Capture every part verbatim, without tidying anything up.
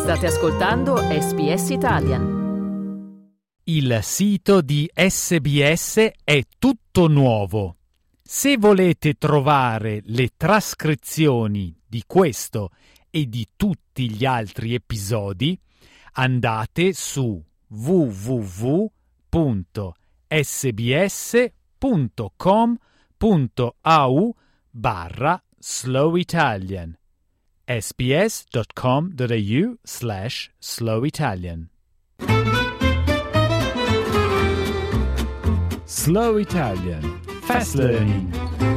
State ascoltando S B S Italian. Il sito di S B S è tutto nuovo. Se volete trovare le trascrizioni di questo e di tutti gli altri episodi, andate su w w w punto s b s punto com punto a u barra slow italian sbs.com.au slash slow Italian. Slow Italian. Fast Learning.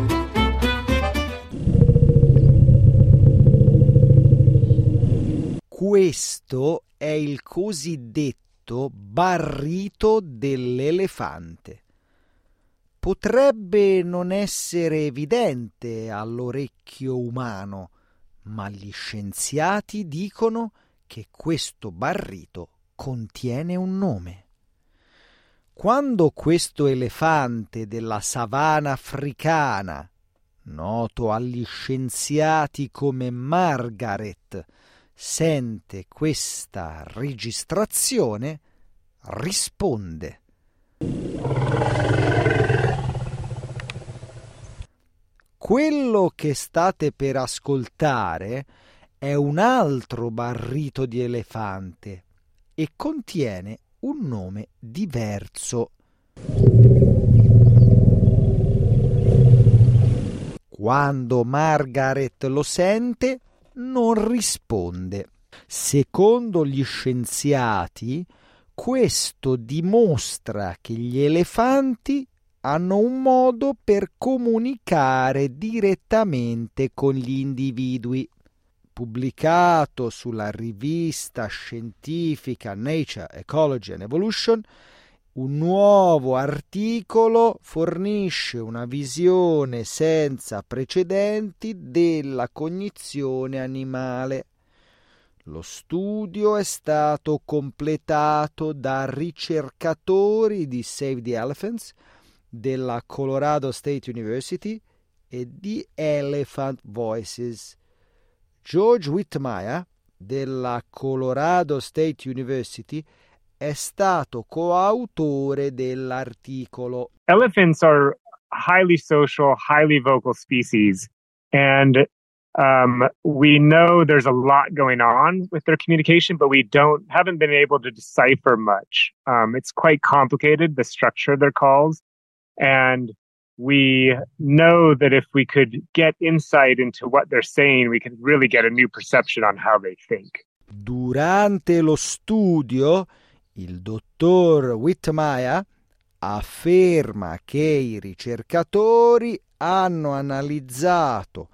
Questo è il cosiddetto barrito dell'elefante. Potrebbe non essere evidente all'orecchio umano, ma gli scienziati dicono che questo barrito contiene un nome. Quando questo elefante della savana africana, noto agli scienziati come Margaret, sente questa registrazione, risponde. Quello che state per ascoltare è un altro barrito di elefante e contiene un nome diverso. Quando Margaret lo sente, non risponde. Secondo gli scienziati, questo dimostra che gli elefanti hanno un modo per comunicare direttamente con gli individui. Pubblicato sulla rivista scientifica Nature, Ecology and Evolution, un nuovo articolo fornisce una visione senza precedenti della cognizione animale. Lo studio è stato completato da ricercatori di Save the Elephants, della Colorado State University e di Elephant Voices. George Whitmire, della Colorado State University, è stato coautore dell'articolo. Elephants are highly social, highly vocal species, and um, we know there's a lot going on with their communication, but we don't haven't been able to decipher much. Um, it's quite complicated, the structure of their calls. And we know that if we could get insight into what they're saying, we could really get a new perception on how they think. Durante lo studio, il dottor Whitmire afferma che i ricercatori hanno analizzato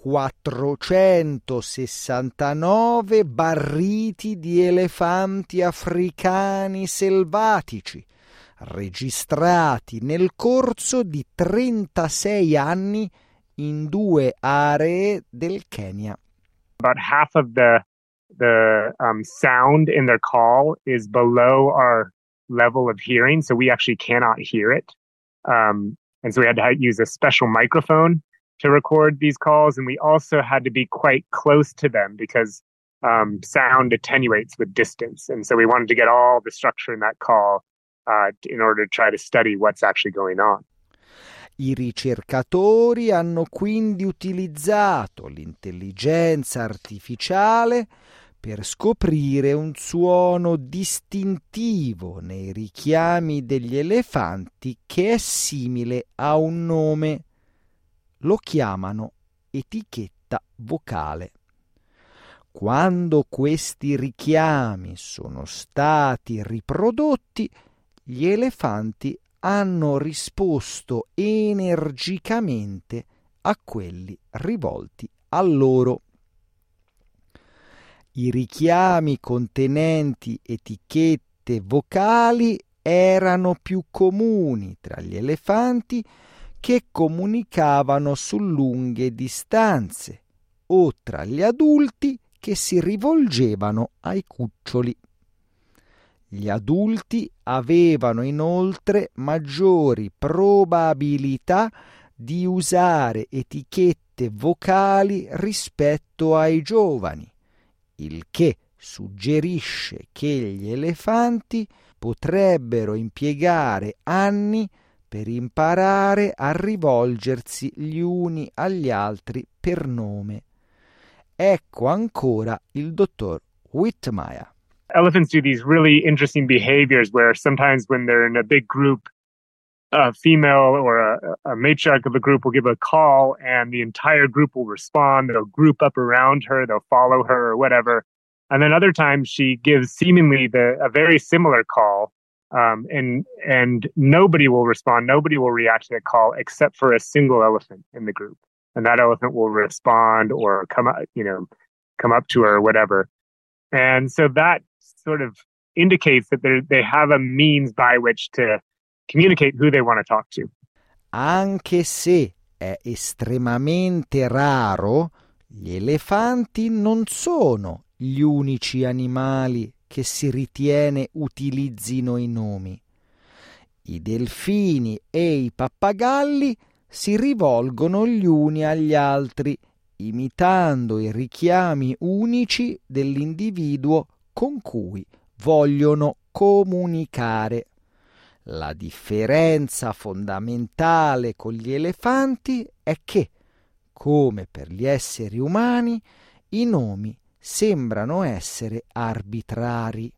quattrocentosessantanove barriti di elefanti africani selvatici, registrati nel corso di trentasei anni in due aree del Kenya. About half of the the um, sound in their call is below our level of hearing, so we actually cannot hear it. Um, and so we had to use a special microphone to record these calls, and we also had to be quite close to them because um, sound attenuates with distance. And so we wanted to get all the structure in that call Uh, in order to try to study what's actually going on. I ricercatori hanno quindi utilizzato l'intelligenza artificiale per scoprire un suono distintivo nei richiami degli elefanti che è simile a un nome. Lo chiamano etichetta vocale. Quando questi richiami sono stati riprodotti, gli elefanti hanno risposto energicamente a quelli rivolti a loro. I richiami contenenti etichette vocali erano più comuni tra gli elefanti che comunicavano su lunghe distanze o tra gli adulti che si rivolgevano ai cuccioli. Gli adulti avevano inoltre maggiori probabilità di usare etichette vocali rispetto ai giovani, il che suggerisce che gli elefanti potrebbero impiegare anni per imparare a rivolgersi gli uni agli altri per nome. Ecco ancora il dottor Whitmire. Elephants do these really interesting behaviors where sometimes when they're in a big group, a female or a, a matriarch of the group will give a call and the entire group will respond. They'll group up around her, they'll follow her or whatever. And then other times she gives seemingly the, a very similar call, um, and and nobody will respond, nobody will react to that call except for a single elephant in the group. And that elephant will respond or come up, you know, come up to her or whatever. And so that sort of indicates that they have a means by which to communicate who they want to talk to. Anche se è estremamente raro, gli elefanti non sono gli unici animali che si ritiene utilizzino i nomi. I delfini e i pappagalli si rivolgono gli uni agli altri, imitando i richiami unici dell'individuo con cui vogliono comunicare. La differenza fondamentale con gli elefanti è che, come per gli esseri umani, i nomi sembrano essere arbitrari.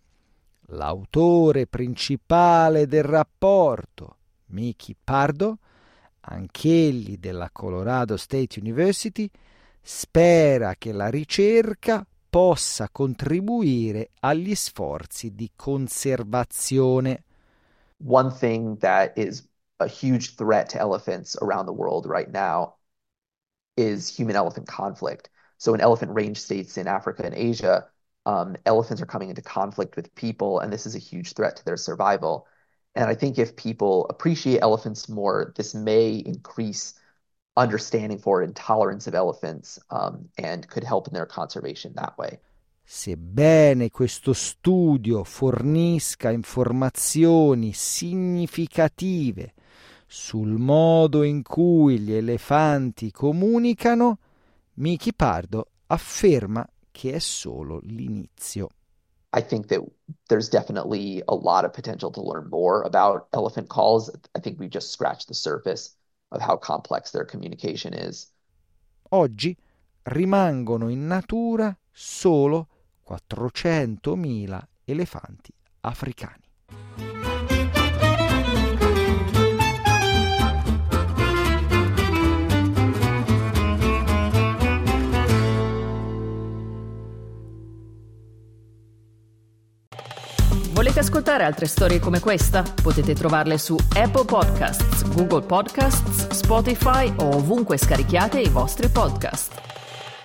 L'autore principale del rapporto, Mickey Pardo, anch'egli della Colorado State University, spera che la ricerca possa contribuire agli sforzi di conservazione. One thing that is a huge threat to elephants around the world right now is human-elephant conflict. So in elephant range states in Africa and Asia, um, elephants are coming into conflict with people, and this is a huge threat to their survival. And I think if people appreciate elephants more, this may increase understanding for and tolerance of elephants, um, and could help in their conservation that way. Sebbene questo studio fornisca informazioni significative sul modo in cui gli elefanti comunicano, Mickey Pardo afferma che è solo l'inizio. I think that there's definitely a lot of potential to learn more about elephant calls. I think we just scratched the surface of how complex their communication is. Oggi rimangono in natura solo quattrocentomila elefanti africani. Volete ascoltare altre storie come questa? Potete trovarle su Apple Podcasts, Google Podcasts, Spotify o ovunque scarichiate i vostri podcast.